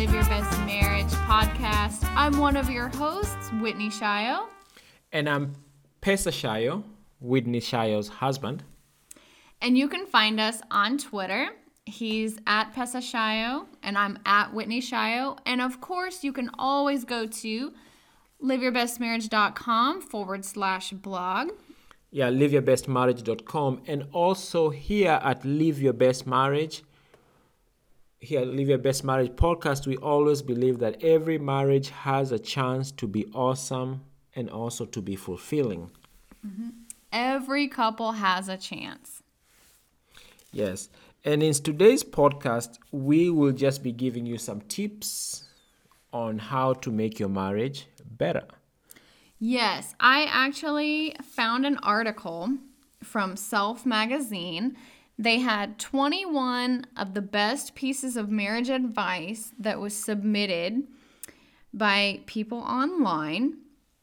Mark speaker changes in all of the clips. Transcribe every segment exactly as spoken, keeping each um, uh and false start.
Speaker 1: Live Your Best Marriage podcast. I'm one of your hosts, Whitney Shio.
Speaker 2: And I'm Pesa Shio, Whitney Shio's husband.
Speaker 1: And you can find us on Twitter. He's at Pesa Shio, and I'm at Whitney Shio. And of course, you can always go to liveyourbestmarriage.com forward slash blog.
Speaker 2: Yeah, live your best marriage dot com. And also here at Live Your Best Marriage, here at Live Your Best Marriage podcast, we always believe that every marriage has a chance to be awesome and also to be fulfilling.
Speaker 1: Mm-hmm. Every couple has a chance.
Speaker 2: Yes. And in today's podcast, we will just be giving you some tips on how to make your marriage better.
Speaker 1: Yes, I actually found an article from Self Magazine. They had twenty-one of the best pieces of marriage advice that was submitted by people online.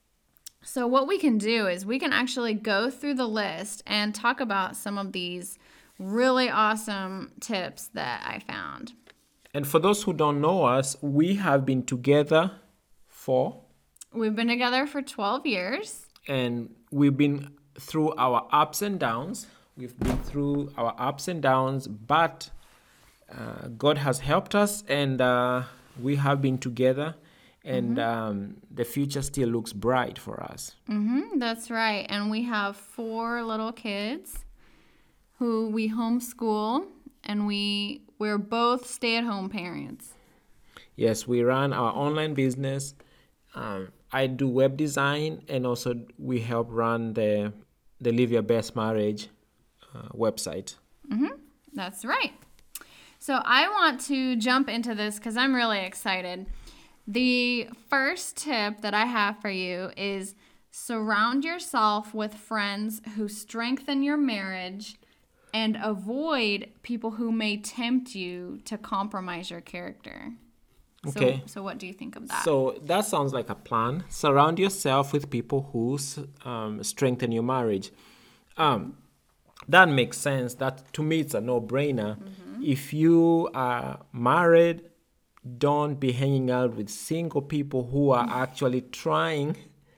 Speaker 1: So what we can do is we can actually go through the list and talk about some of these really awesome tips that I found.
Speaker 2: And for those who don't know us, we have been together for...
Speaker 1: We've been together for twelve years.
Speaker 2: And we've been through our ups and downs. We've been through our ups and downs, but uh, God has helped us, and uh, we have been together, and mm-hmm. um, the future still looks bright for us.
Speaker 1: Mm-hmm, that's right. And we have four little kids who we homeschool, and we, we're both stay-at-home parents.
Speaker 2: Yes, we run our online business. Um, I do web design, and also we help run the the Live Your Best Marriage uh, website.
Speaker 1: Mm-hmm. That's right. So I want to jump into this because I'm really excited. The first tip that I have for you is surround yourself with friends who strengthen your marriage and avoid people who may tempt you to compromise your character.
Speaker 2: Okay.
Speaker 1: So, so what do you think of that?
Speaker 2: So that sounds like a plan. Surround yourself with people who um, strengthen your marriage. Um, that makes sense. That to me, it's a no-brainer. Mm-hmm. If you are married, don't be hanging out with single people who are actually trying,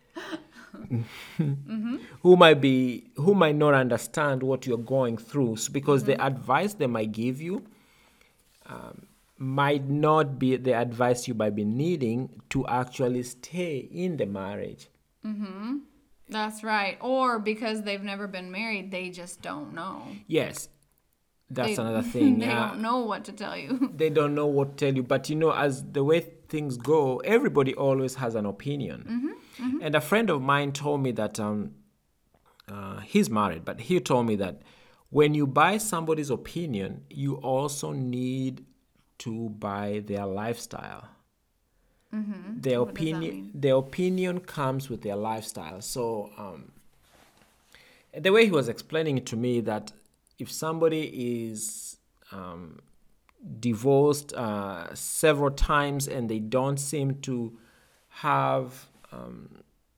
Speaker 2: mm-hmm. who might be, who might not understand what you're going through, because mm-hmm. the advice they might give you. Um, might not be the advice you might be needing to actually stay in the marriage.
Speaker 1: Mm-hmm. That's right. Or because they've never been married, they just don't know.
Speaker 2: Yes, that's
Speaker 1: they,
Speaker 2: another thing.
Speaker 1: They
Speaker 2: uh,
Speaker 1: don't know what to tell you.
Speaker 2: They don't know what to tell you. But, you know, as the way things go, everybody always has an opinion.
Speaker 1: Mm-hmm. Mm-hmm.
Speaker 2: And a friend of mine told me that um, uh, he's married, but he told me that when you buy somebody's opinion, you also need to buy their lifestyle.
Speaker 1: Mm-hmm.
Speaker 2: Their
Speaker 1: what
Speaker 2: opinion, their opinion comes with their lifestyle. So, um, the way he was explaining it to me, that if somebody is um, divorced uh, several times and they don't seem to have um,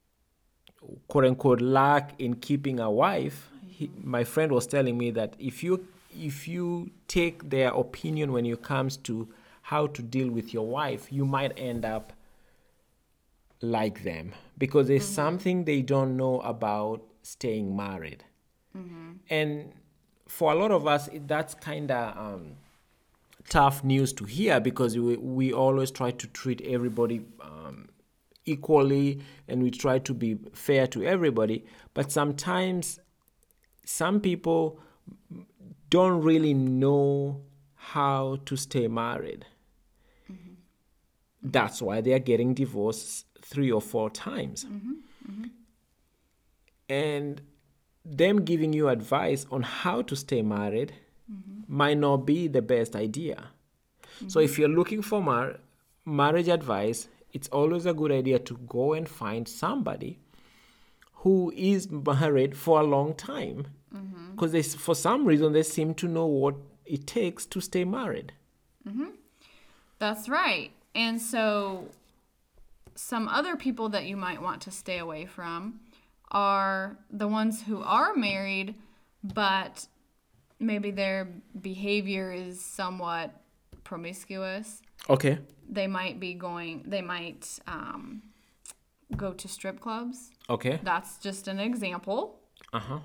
Speaker 2: quote unquote luck in keeping a wife, mm-hmm. he, my friend was telling me that if you If you take their opinion when it comes to how to deal with your wife, you might end up like them, because there's mm-hmm. something they don't know about staying married. Mm-hmm. And for a lot of us, it, that's kind of um, tough news to hear, because we, we always try to treat everybody um, equally, and we try to be fair to everybody. But sometimes some people don't really know how to stay married. Mm-hmm. That's why they are getting divorced three or four times. Mm-hmm. Mm-hmm. And them giving you advice on how to stay married mm-hmm. might not be the best idea. Mm-hmm. So if you're looking for mar- marriage advice, it's always a good idea to go and find somebody who is married for a long time. Because mm-hmm. for some reason, they seem to know what it takes to stay married.
Speaker 1: Mm-hmm. That's right. And so some other people that you might want to stay away from are the ones who are married, but maybe their behavior is somewhat promiscuous.
Speaker 2: Okay.
Speaker 1: They might be going, they might um, go to strip clubs.
Speaker 2: Okay.
Speaker 1: That's just an example.
Speaker 2: Uh-huh.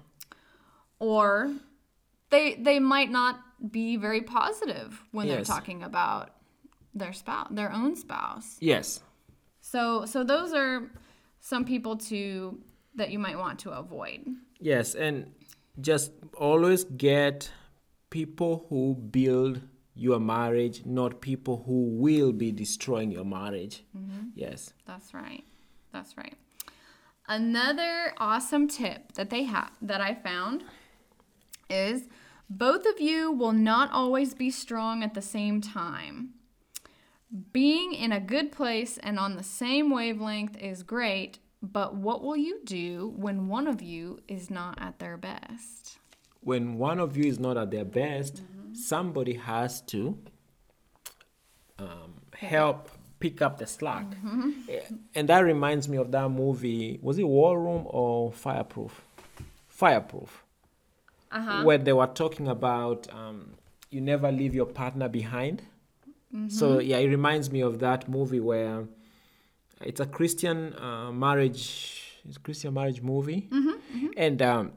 Speaker 1: Or they they might not be very positive when they're
Speaker 2: Yes.
Speaker 1: talking about their spouse, their own spouse.
Speaker 2: Yes.
Speaker 1: So so those are some people to that you might want to avoid.
Speaker 2: Yes, and just always get people who build your marriage, not people who will be destroying your marriage. Yes.
Speaker 1: That's right. That's right. Another awesome tip that they have that I found is both of you will not always be strong at the same time. Being in a good place and on the same wavelength is great, but what will you do when one of you is not at their best?
Speaker 2: When one of you is not at their best, somebody has to um, help pick up the slack. Eh, And that reminds me of that movie. Was it War Room or Fireproof? Fireproof.
Speaker 1: Uh-huh.
Speaker 2: Where they were talking about um, you never leave your partner behind. So yeah, it reminds me of that movie where it's a Christian uh, marriage, it's a Christian marriage movie, and um,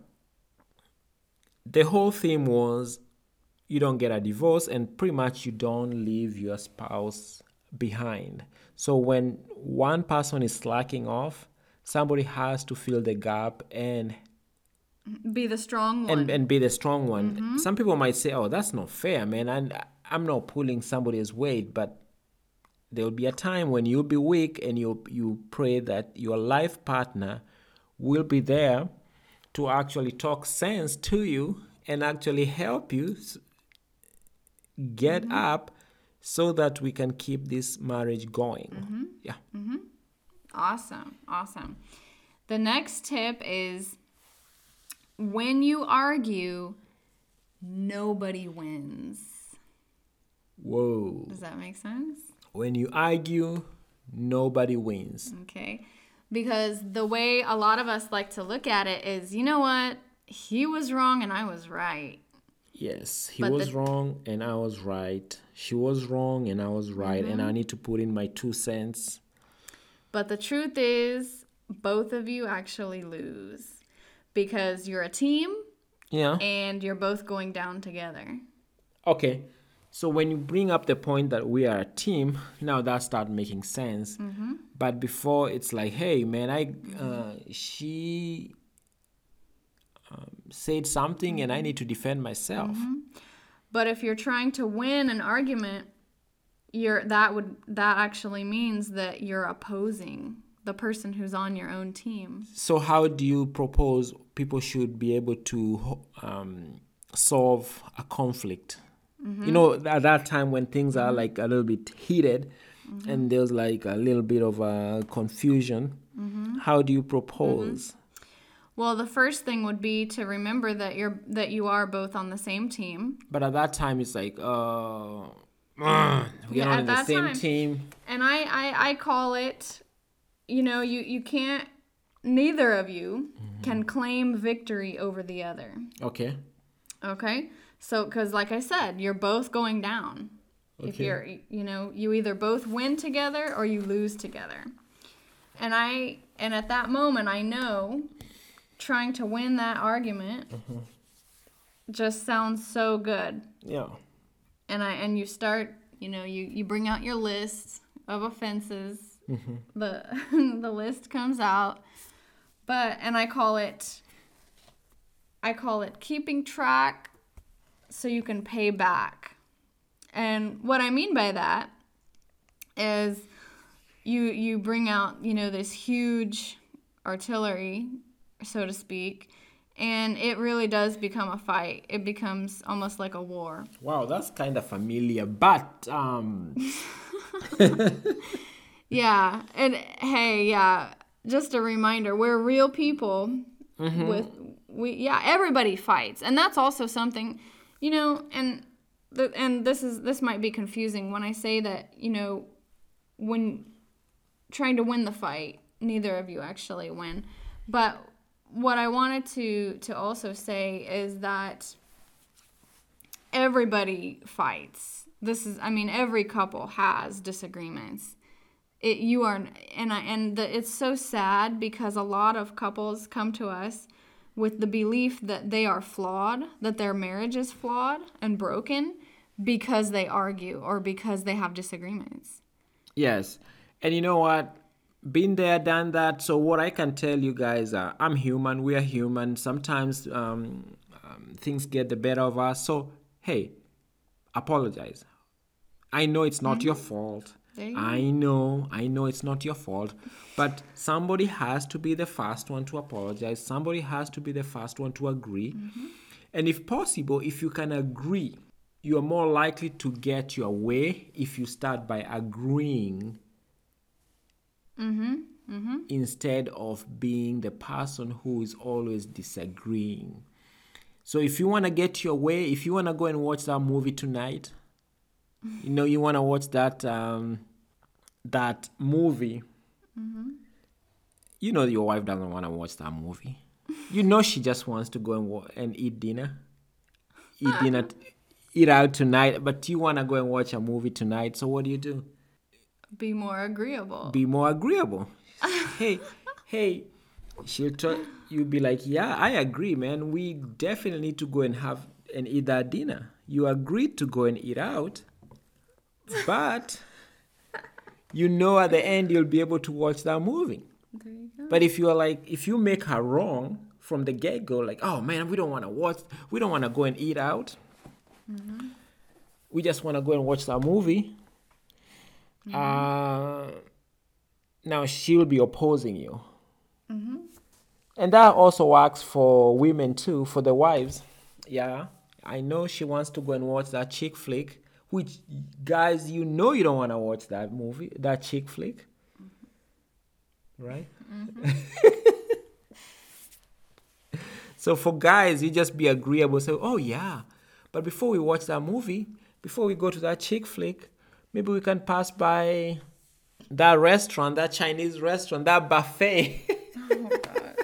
Speaker 2: the whole theme was you don't get a divorce, and pretty much you don't leave your spouse behind. So when one person is slacking off, somebody has to fill the gap and
Speaker 1: Be the strong one.
Speaker 2: and, and be the strong one. Some people might say, "Oh, that's not fair, man. And I'm not pulling somebody's weight," but there will be a time when you'll be weak, and you you pray that your life partner will be there to actually talk sense to you and actually help you s- get up so that we can keep this marriage going. Yeah.
Speaker 1: Awesome. Awesome. The next tip is when you argue, nobody wins.
Speaker 2: Whoa.
Speaker 1: Does that make sense?
Speaker 2: When you argue, nobody wins.
Speaker 1: Okay. Because the way a lot of us like to look at it is, you know what? He was wrong and I was right.
Speaker 2: Yes, he
Speaker 1: But
Speaker 2: was
Speaker 1: the-
Speaker 2: wrong and I was right. She was wrong and I was right. And I need to put in my two cents.
Speaker 1: But the truth is, both of you actually lose because you're a team
Speaker 2: Yeah.
Speaker 1: and you're both going down together.
Speaker 2: Okay. So when you bring up the point that we are a team, now that start making sense. But before it's like, hey man, I uh, she um, said something and I need to defend myself.
Speaker 1: But if you're trying to win an argument, you're that would that actually means that you're opposing the person who's on your own team.
Speaker 2: So how do you propose people should be able to um, solve a conflict? You know, at that time when things are like a little bit heated and there's like a little bit of a confusion, how do you propose?
Speaker 1: Well, the first thing would be to remember that you're that you are both on the same team.
Speaker 2: But at that time, it's like, uh, we're
Speaker 1: Yeah,
Speaker 2: not
Speaker 1: at
Speaker 2: in the
Speaker 1: that
Speaker 2: same
Speaker 1: time.
Speaker 2: team.
Speaker 1: And I, I, I call it, you know, you, you can't, neither of you can claim victory over the other.
Speaker 2: Okay.
Speaker 1: Okay? So, because like I said, you're both going down. If
Speaker 2: Okay.
Speaker 1: you're, you know, you either both win together or you lose together. And I, and at that moment, I know trying to win that argument just sounds so good.
Speaker 2: Yeah.
Speaker 1: And I and you start, you know, you, you bring out your list of offenses. The the list comes out. But and I call it I call it keeping track so you can pay back. And what I mean by that is you you bring out, you know, this huge artillery, so to speak, and it really does become a fight. It becomes almost like a war.
Speaker 2: Wow, that's kind of familiar. But um,
Speaker 1: Yeah, and hey, yeah, just a reminder, we're real people with we yeah, everybody fights. And that's also something, you know, and the, and this is this might be confusing when I say that, you know, when trying to win the fight, neither of you actually win. But what I wanted to to also say is that everybody fights. This is, I mean, every couple has disagreements. It, you are, and I, and the, it's so sad because a lot of couples come to us with the belief that they are flawed, that their marriage is flawed and broken because they argue or because they have disagreements.
Speaker 2: Yes. And you know what? Been there, done that. So what I can tell you guys, uh, I'm human. We are human. Sometimes um, um, things get the better of us. So, hey, apologize. I know it's not mm-hmm. your fault.
Speaker 1: You
Speaker 2: I know, I know it's not your fault. But somebody has to be the first one to apologize. Somebody has to be the first one to agree. Mm-hmm. And if possible, if you can agree, you are more likely to get your way if you start by agreeing
Speaker 1: mm-hmm. Mm-hmm.
Speaker 2: instead of being the person who is always disagreeing. So if you want to get your way, if you want to go and watch that movie tonight, you know, you want to watch that um, that movie.
Speaker 1: Mm-hmm.
Speaker 2: You know your wife doesn't want to watch that movie. You know she just wants to go and wa- and eat dinner. Eat dinner, t- eat out tonight. But you want to go and watch a movie tonight. So what do you do?
Speaker 1: Be more agreeable.
Speaker 2: Be more agreeable. hey, hey. She'll tell you'll be like, yeah, I agree, man. We definitely need to go and have and eat that dinner. You agreed to go and eat out. But you know at the end you'll be able to watch that movie.
Speaker 1: There you go.
Speaker 2: But if you're like, if you make her wrong from the get-go, like, oh man, we don't want to watch, we don't want to go and eat out.
Speaker 1: Mm-hmm.
Speaker 2: We just want to go and watch that movie. Mm-hmm. Uh, now she'll be opposing you.
Speaker 1: Mm-hmm.
Speaker 2: And that also works for women too, for the wives. Yeah, I know she wants to go and watch that chick flick. Which, guys, you know you don't want to watch that movie, that chick flick. Mm-hmm. Right? Mm-hmm. So for guys, you just be agreeable. Say, oh, yeah. But before we watch that movie, before we go to that chick flick, maybe we can pass by that restaurant, that Chinese restaurant, that buffet.
Speaker 1: Oh, God.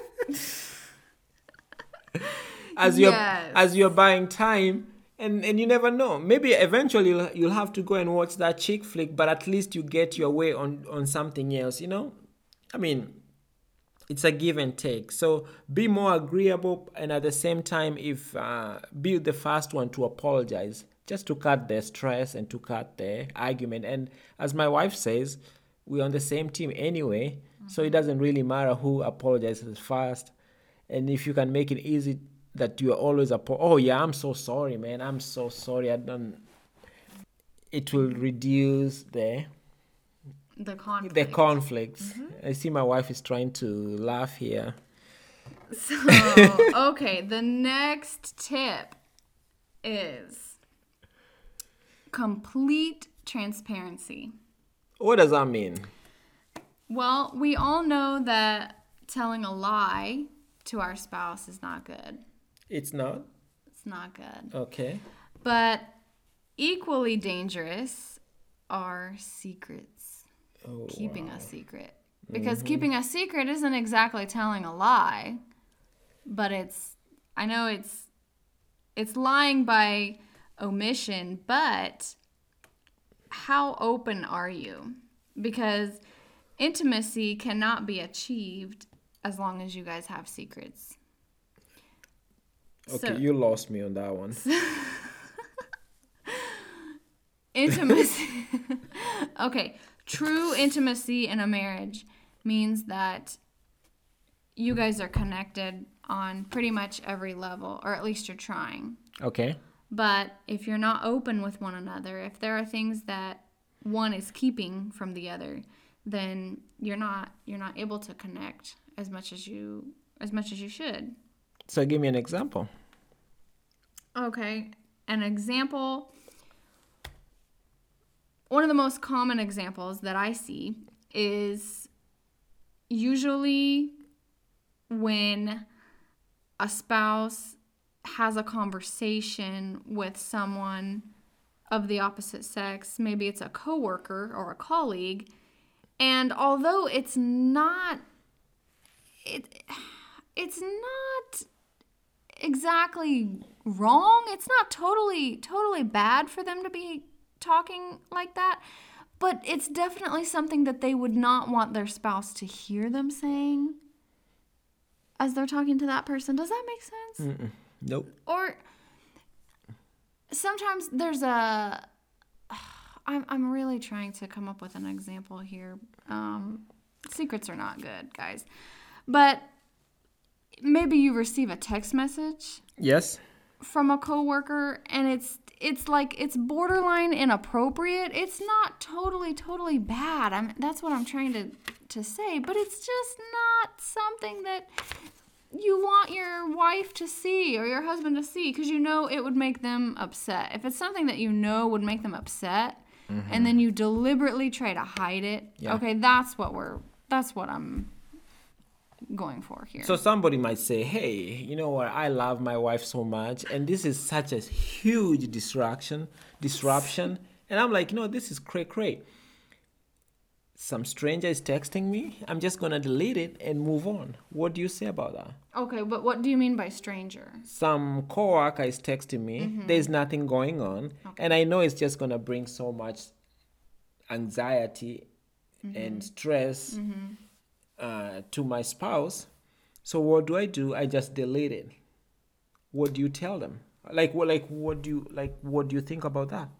Speaker 2: as, you're,
Speaker 1: yes.
Speaker 2: as you're buying time. And and you never know. Maybe eventually you'll, you'll have to go and watch that chick flick, but at least you get your way on, on something else, you know? I mean, it's a give and take. So be more agreeable, and at the same time, if uh, be the first one to apologize, just to cut the stress and to cut the argument. And as my wife says, we're on the same team anyway, mm-hmm. so it doesn't really matter who apologizes first. And if you can make it easy that you are always a oh yeah, I'm so sorry, man. I'm so sorry. I don't. It will reduce the
Speaker 1: the conflict.
Speaker 2: The conflicts.
Speaker 1: Mm-hmm.
Speaker 2: I see my wife is trying to laugh here.
Speaker 1: So okay, the next tip is complete transparency.
Speaker 2: What does that mean?
Speaker 1: Well, we all know that telling a lie to our spouse is not good.
Speaker 2: It's not?
Speaker 1: It's not good.
Speaker 2: Okay.
Speaker 1: But equally dangerous are secrets.
Speaker 2: Oh,
Speaker 1: keeping
Speaker 2: wow.
Speaker 1: a secret. Because
Speaker 2: mm-hmm.
Speaker 1: keeping a secret isn't exactly telling a lie, but it's, I know it's, it's lying by omission, but how open are you? Because intimacy cannot be achieved as long as you guys have secrets.
Speaker 2: Okay,
Speaker 1: so,
Speaker 2: you lost me on that one.
Speaker 1: Intimacy. Okay, true intimacy in a marriage means that you guys are connected on pretty much every level, or at least you're trying.
Speaker 2: Okay.
Speaker 1: But if you're not open with one another, if there are things that one is keeping from the other, then you're not you're not able to connect as much as you as much as you should.
Speaker 2: So give me an example.
Speaker 1: Okay, an example. One of the most common examples that I see is usually when a spouse has a conversation with someone of the opposite sex, maybe it's a coworker or a colleague, and although it's not it it's not exactly wrong, it's not totally totally bad for them to be talking like that, but it's definitely something that they would not want their spouse to hear them saying as they're talking to that person. Does that make sense?
Speaker 2: Mm-mm. Nope.
Speaker 1: Or sometimes there's a... I'm, I'm really trying to come up with an example here. Um, secrets are not good, guys. But maybe you receive a text message
Speaker 2: Yes.
Speaker 1: from a coworker, and it's it's like it's borderline inappropriate. It's not totally totally bad. I'm that's what I'm trying to to say, but it's just not something that you want your wife to see or your husband to see, because you know it would make them upset. If it's something that you know would make them upset, mm-hmm. and then you deliberately try to hide it, yeah. okay, that's what we're that's what I'm going for here.
Speaker 2: So somebody might say, hey, you know what, I love my wife so much, and this is such a huge distraction, disruption. And I'm like, you know, this is cray cray. Some stranger is texting me. I'm just going to delete it and move on. What do you say about that?
Speaker 1: Okay, but what do you mean by stranger?
Speaker 2: Some coworker is texting me. Mm-hmm. There's nothing going on. Okay. And I know it's just going to bring so much anxiety mm-hmm. and stress mm-hmm. Uh, to my spouse. So what do I do? I just delete it. What do you tell them? Like what? Like what do you like? What do you think about that?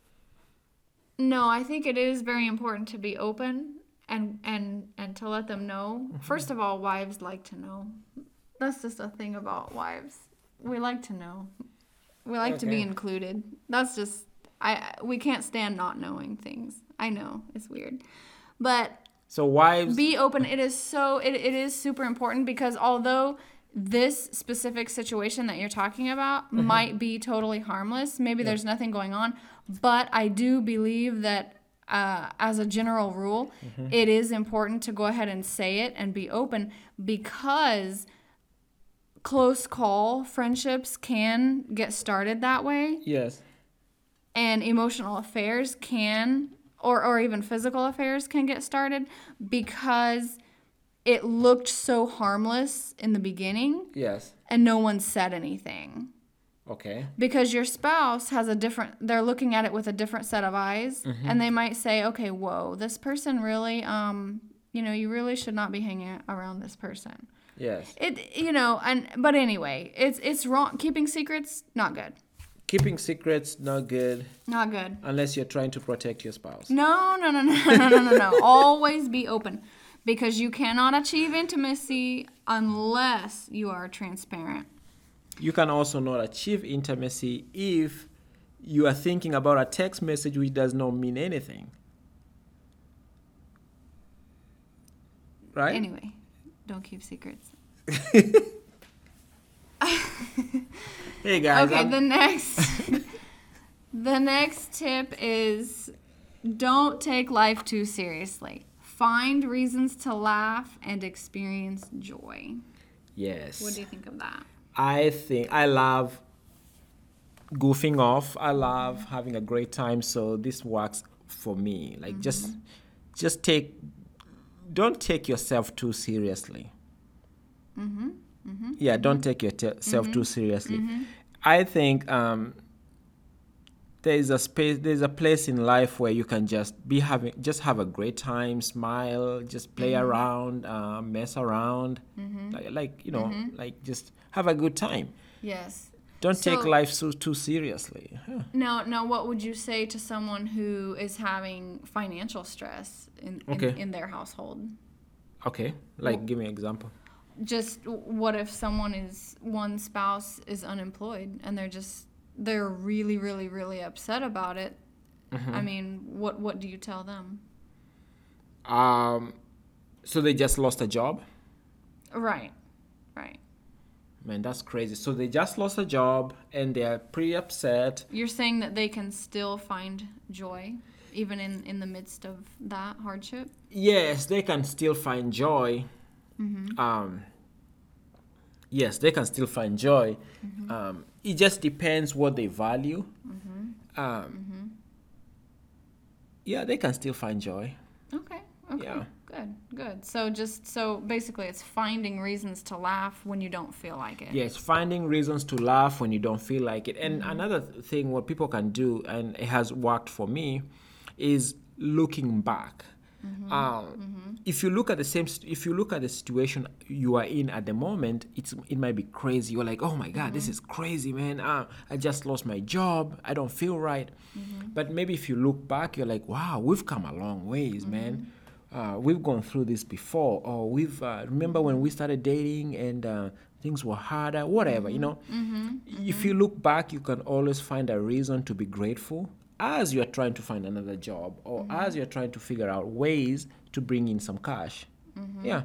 Speaker 1: No, I think it is very important to be open and and and to let them know. Mm-hmm. First of all, wives like to know. That's just a thing about wives. We like to know. We like okay. to be included. That's just I. We can't stand not knowing things. I know it's weird, but.
Speaker 2: So wives...
Speaker 1: Be open. It is so... It, it is super important, because although this specific situation that you're talking about mm-hmm. might be totally harmless, maybe yeah. there's nothing going on, but I do believe that uh, as a general rule, mm-hmm. it is important to go ahead and say it and be open, because close call friendships can get started that way.
Speaker 2: Yes.
Speaker 1: And emotional affairs can... Or, or even physical affairs can get started because it looked so harmless in the beginning.
Speaker 2: Yes.
Speaker 1: And no one said anything.
Speaker 2: Okay.
Speaker 1: Because your spouse has a different, they're looking at it with a different set of eyes. Mm-hmm. And they might say, okay, whoa, this person really, um, you know, you really should not be hanging around this person.
Speaker 2: Yes.
Speaker 1: It, you know, and, but anyway, it's, it's wrong. Keeping secrets, not good.
Speaker 2: Keeping secrets, not good.
Speaker 1: Not good.
Speaker 2: Unless you're trying to protect your spouse.
Speaker 1: No, no, no, no, no, no, no, no. Always be open. Because you cannot achieve intimacy unless you are transparent.
Speaker 2: You can also not achieve intimacy if you are thinking about a text message which does not mean anything. Right?
Speaker 1: Anyway, don't keep secrets.
Speaker 2: Hey guys.
Speaker 1: Okay,
Speaker 2: I'm...
Speaker 1: the next the next tip is don't take life too seriously. Find reasons to laugh and experience joy.
Speaker 2: Yes.
Speaker 1: What do you think of that?
Speaker 2: I think I love goofing off. I love having a great time, so this works for me. Like mm-hmm. just just take don't take yourself too seriously.
Speaker 1: Mhm. Mm-hmm.
Speaker 2: Yeah, don't take yourself mm-hmm. too seriously.
Speaker 1: Mm-hmm.
Speaker 2: I think um, there is a space, there's a place in life where you can just be having, just have a great time, smile, just play mm-hmm. around, uh, mess around, mm-hmm. like, like you know, mm-hmm. like just have a good time.
Speaker 1: Yes.
Speaker 2: Don't
Speaker 1: so,
Speaker 2: take life so too seriously. Huh.
Speaker 1: Now, now, what would you say to someone who is having financial stress in
Speaker 2: okay.
Speaker 1: in, in their household?
Speaker 2: Okay, like
Speaker 1: well,
Speaker 2: give me an example.
Speaker 1: Just what if someone is, one spouse is unemployed and they're just, they're really, really, really upset about it. Mm-hmm. I mean, what, what do you tell them?
Speaker 2: Um, so they just lost a job?
Speaker 1: Right, right.
Speaker 2: Man, that's crazy. So they just lost a job and they're pretty upset.
Speaker 1: You're saying that they can still find joy even in, in the midst of that hardship?
Speaker 2: Yes, they can still find joy. Mm-hmm. Um, yes, they can still find joy. Mm-hmm. Um, it just depends what they value. Mm-hmm. Um, mm-hmm. Yeah, they can still find joy.
Speaker 1: Okay, Okay.
Speaker 2: Yeah.
Speaker 1: Good. Good. So just so basically, it's finding reasons to laugh when you don't feel like it.
Speaker 2: Yes, finding reasons to laugh when you don't feel like it. And another th- thing what people can do, and it has worked for me, is looking back. Um, If you look at the same, st- if you look at the situation you are in at the moment, it's it might be crazy. You're like, oh my God, this is crazy, man. Uh, I just lost my job. I don't feel right. But maybe if you look back, you're like, wow, we've come a long ways, man. Uh, we've gone through this before, or we've uh, remember when we started dating and uh, things were harder, whatever, you know. If you look back, you can always find a reason to be grateful as you're trying to find another job, or as you're trying to figure out ways to bring in some cash. Yeah.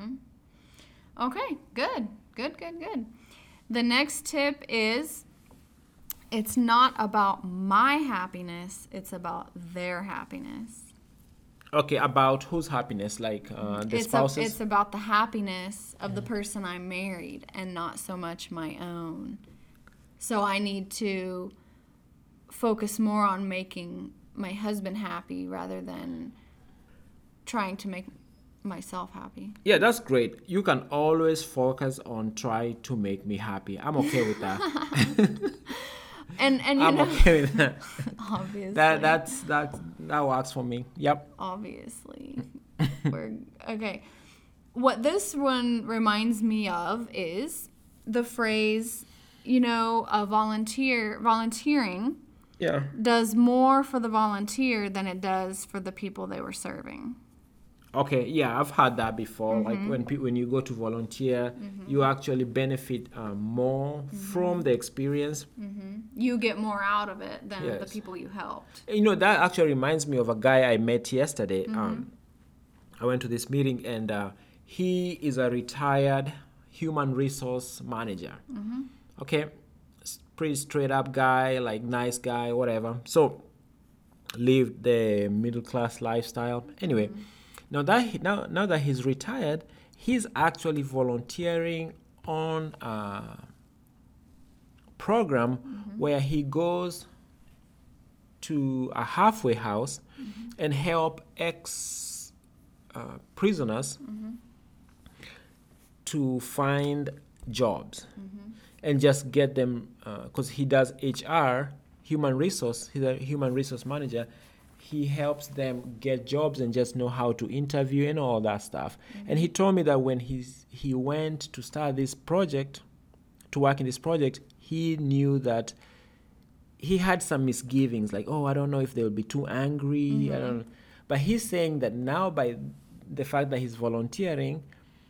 Speaker 1: Okay. Good. Good. Good. Good. The next tip is, it's not about my happiness; it's about their happiness.
Speaker 2: Okay, about whose happiness? Like uh, the
Speaker 1: It's a,
Speaker 2: spouses?
Speaker 1: it's about the happiness of the person I married, and not so much my own. So I need to focus more on making my husband happy rather than trying to make myself happy.
Speaker 2: Yeah, that's great. You can always focus on try to make me happy. I'm okay with that.
Speaker 1: And and you
Speaker 2: I'm
Speaker 1: know,
Speaker 2: okay with that.
Speaker 1: obviously,
Speaker 2: That that's that that works for me. Yep.
Speaker 1: obviously, we're okay. What this one reminds me of is the phrase, you know, a volunteer volunteering
Speaker 2: Yeah.
Speaker 1: does more for the volunteer than it does for the people they were serving.
Speaker 2: Okay, yeah, I've had that before. Like when pe- when you go to volunteer, you actually benefit um, more from the experience.
Speaker 1: You get more out of it than the
Speaker 2: Yes.
Speaker 1: people you helped.
Speaker 2: You know, that actually reminds me of a guy I met yesterday. Um, I went to this meeting, and uh, he is a retired human resource manager. Okay, S- pretty straight up guy, like nice guy, whatever. So lived the middle class lifestyle. Anyway, now that he, now now that he's retired, he's actually volunteering on a program where he goes to a halfway house and help ex uh, prisoners to find jobs and just get them, because he does H R, human resource, he's a human resource manager. He helps them get jobs and just know how to interview and all that stuff. And he told me that when he's, he went to start this project, to work in this project, he knew that he had some misgivings, like, oh, I don't know if they'll be too angry. I don't. But he's saying that now, by the fact that he's volunteering,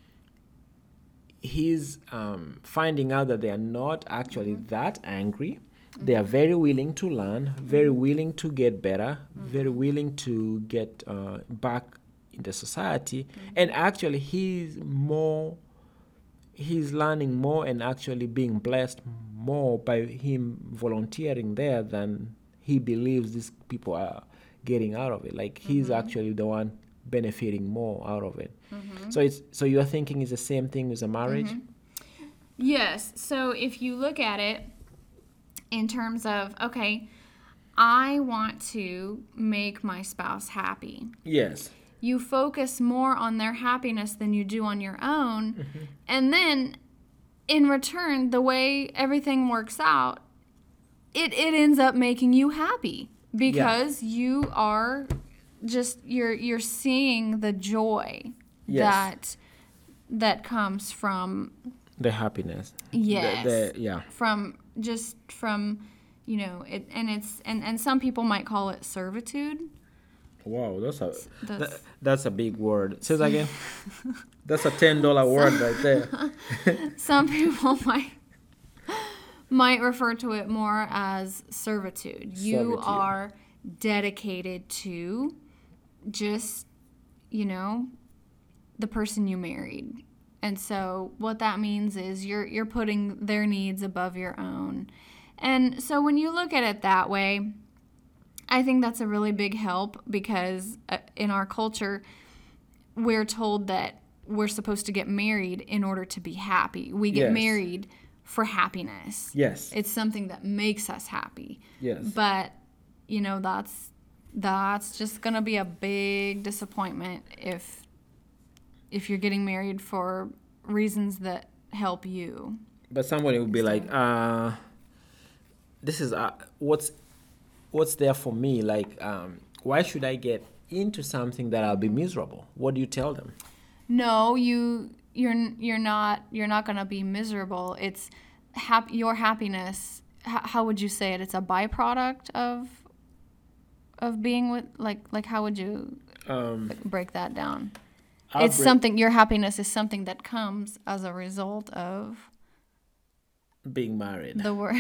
Speaker 2: he's um, finding out that they are not actually that angry. They are very willing to learn, very willing to get better, very willing to get uh, back in the society. And actually, he's more, he's learning more and actually being blessed more by him volunteering there than he believes these people are getting out of it. Like he's actually the one benefiting more out of it. So it's so you're thinking it's the same thing with a marriage?
Speaker 1: Yes. So if you look at it in terms of, okay, I want to make my spouse happy.
Speaker 2: Yes.
Speaker 1: You focus more on their happiness than you do on your own. And then in return, the way everything works out, it, it ends up making you happy because you are just you're you're seeing the joy
Speaker 2: Yes.
Speaker 1: that that comes from
Speaker 2: The happiness. The-
Speaker 1: yes
Speaker 2: the- yeah.
Speaker 1: from just from you know it and it's and and some people might call it servitude.
Speaker 2: Wow, that's a
Speaker 1: That's-
Speaker 2: that, that's a big word. Say that again. That's a ten dollar word right there.
Speaker 1: Some people might might refer to it more as servitude. You
Speaker 2: Servitude.
Speaker 1: are dedicated to just, you know, the person you married. And so what that means is you're you're putting their needs above your own. And so when you look at it that way, I think that's a really big help because uh, in our culture, we're told that we're supposed to get married in order to be happy. We get
Speaker 2: Yes.
Speaker 1: married for happiness.
Speaker 2: Yes.
Speaker 1: It's something that makes us happy.
Speaker 2: Yes.
Speaker 1: But, you know, that's that's just gonna be a big disappointment if if you're getting married for reasons that help you.
Speaker 2: But somebody would be like, uh, this is uh, what's what's there for me. Like, um, why should I get into something that I'll be miserable? What do you tell them?
Speaker 1: No, you you're you're not you're not gonna be miserable. It's hap- your happiness. H- how would you say it? It's a byproduct of of being with like like how would you
Speaker 2: Um,
Speaker 1: break that down?
Speaker 2: I'll
Speaker 1: It's
Speaker 2: break-
Speaker 1: something. Your happiness is something that comes as a result of
Speaker 2: being married.
Speaker 1: the word.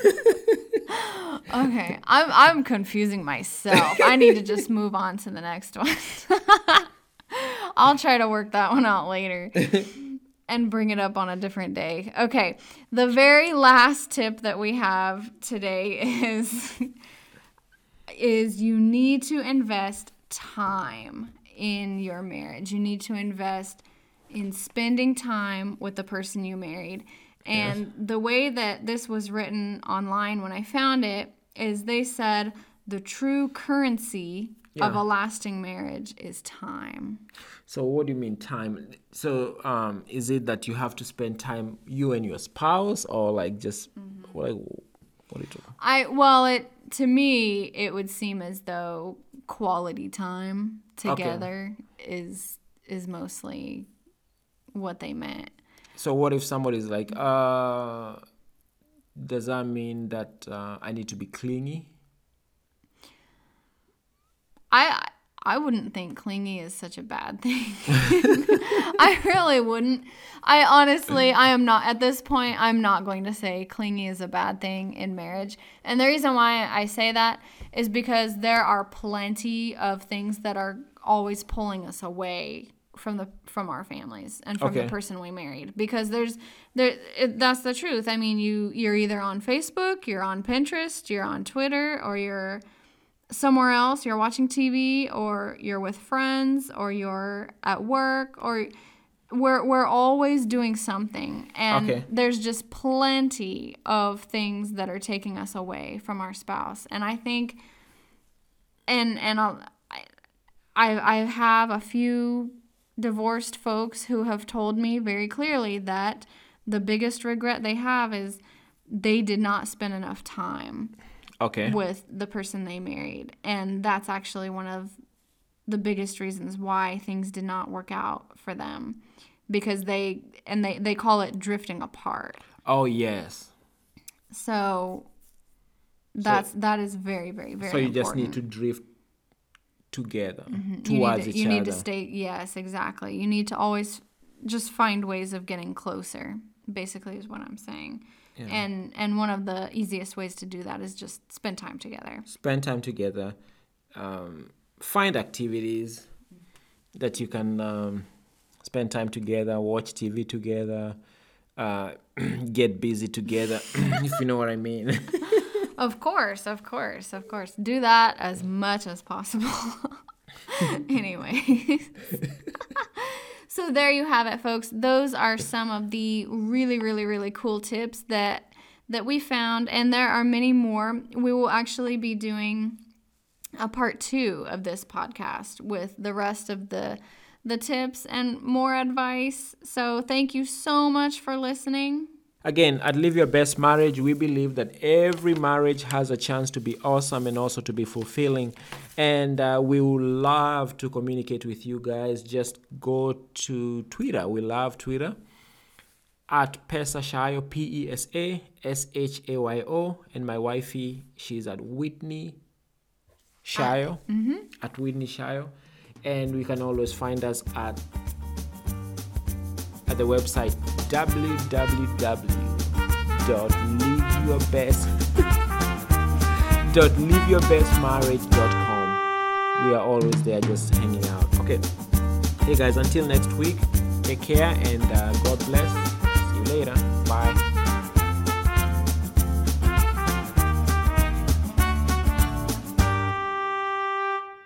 Speaker 1: Okay, I'm I'm confusing myself. I need to just move on to the next one. I'll try to work that one out later and bring it up on a different day. Okay, the very last tip that we have today is is you need to invest time in your marriage. You need to invest in spending time with the person you married. And yes. The way that this was written online when I found it is they said the true currency yeah. of a lasting marriage is time.
Speaker 2: So what do you mean time? So um, is it that you have to spend time, you and your spouse, or like just mm-hmm. like what are you doing?
Speaker 1: I well, it to me it would seem as though quality time together okay. is is mostly what they meant.
Speaker 2: So what if somebody's like, uh, does that mean that uh, I need to be clingy?
Speaker 1: I I wouldn't think clingy is such a bad thing. I really wouldn't. I honestly, I am not, at this point, I'm not going to say clingy is a bad thing in marriage. And the reason why I say that is because there are plenty of things that are always pulling us away from the from our families and from okay. the person we married, because there's there it, that's the truth. I mean, you you're either on Facebook, you're on Pinterest, you're on Twitter, or you're somewhere else, you're watching T V, or you're with friends, or you're at work, or we're we're always doing something, and okay. there's just plenty of things that are taking us away from our spouse. And I think and and I'll, I I have a few divorced folks who have told me very clearly that the biggest regret they have is they did not spend enough time
Speaker 2: okay.
Speaker 1: with the person they married. And that's actually one of the biggest reasons why things did not work out for them, because they and they, they call it drifting apart.
Speaker 2: Oh, yes.
Speaker 1: So that's so, that is very, very, very
Speaker 2: So you
Speaker 1: important.
Speaker 2: just need to drift together
Speaker 1: mm-hmm.
Speaker 2: towards
Speaker 1: you need to,
Speaker 2: each
Speaker 1: you
Speaker 2: other.
Speaker 1: need to stay yes exactly you need to always just find ways of getting closer, basically, is what I'm saying. Yeah. and and one of the easiest ways to do that is just spend time together
Speaker 2: spend time together um, find activities that you can um, spend time together, watch T V together, uh, get busy together, if you know what I mean.
Speaker 1: Of course, of course, of course. Do that as much as possible. Anyway. So there you have it, folks. Those are some of the really, really, really cool tips that that we found. And there are many more. We will actually be doing a part two of this podcast with the rest of the the tips and more advice. So thank you so much for listening.
Speaker 2: Again, at Live Your Best Marriage, we believe that every marriage has a chance to be awesome and also to be fulfilling. And uh, we would love to communicate with you guys. Just go to Twitter. We love Twitter. At Pesa Shayo, P E S A S H A Y O. And my wifey, she's at Whitney Shayo.
Speaker 1: Uh, mm-hmm.
Speaker 2: At Whitney Shayo. And we can always find us at at the website w w w dot live your best dot live your best marriage dot com. We are always there just hanging out. Okay. Hey guys, until next week, take care and uh, God bless. See you later. Bye.